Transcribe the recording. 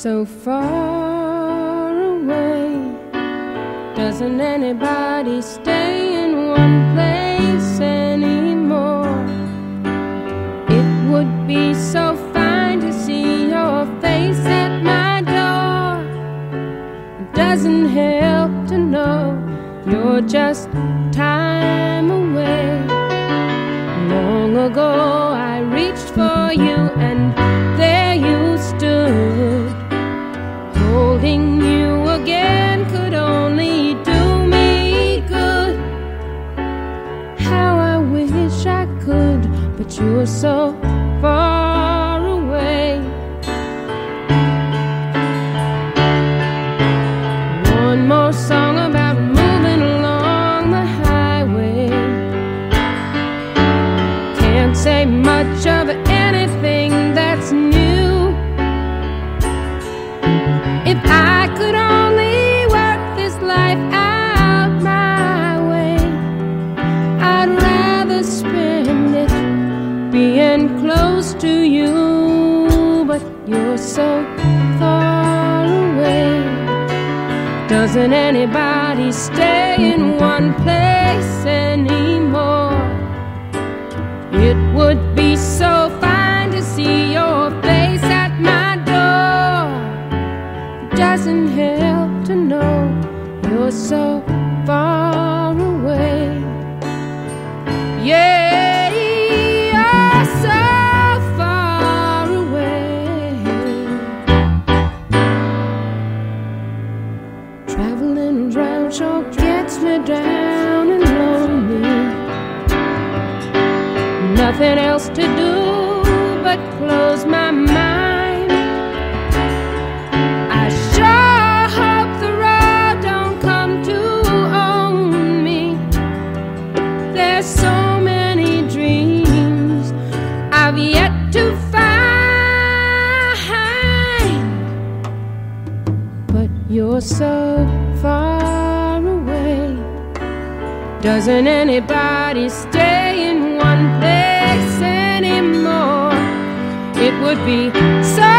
so far away. Doesn't anybody stay in one place anymore? It would be so fine to see your face at my door. It doesn't help to know you're just time away. Long ago I reached for you and there you stood. Holding you again could only do me good. How I wish I could, but you're so far away. One more song about moving along the highway. Can't say much of anything that's new. If I could only work this life out my way, I'd rather spend it being close to you. But you're so far away. Doesn't anybody stay in one place anymore? It would be so fine to see your face at my door. Doesn't help to know you're so far away. Yeah, you're so far away. Traveling around sure gets me down and lonely. Nothing else to do but close my mind. I sure hope the road don't come to own me. There's so many dreams I've yet to find. But you're so far away. Doesn't anybody stay in one place anymore? It would be so